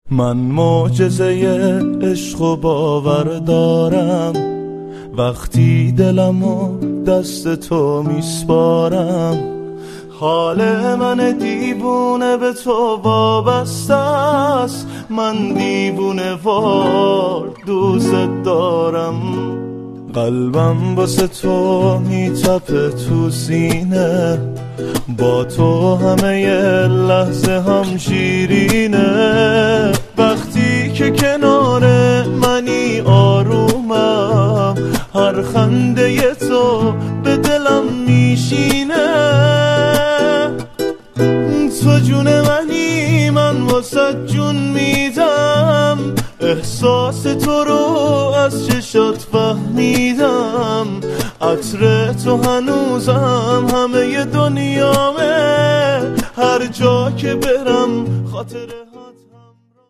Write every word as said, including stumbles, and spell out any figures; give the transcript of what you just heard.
من معجزه عشق و باور دارم، وقتی دلمو دست تو میسپارم. حال من دیوونه به تو وابسته است، من دیوونه وار دوست دارم. قلبم واسه تو میتپه تو سینه، با تو همه ی لحظه هم شیرینه. وقتی که کنار منی آرومم، هر خنده ی تو به دلم میشینه. تو جون منی، من واسه جون میدم، احساس تو رو از چشات فهمیدم. عطر تو هنوزم همه ی دنیامه، هر جا که برم خاطر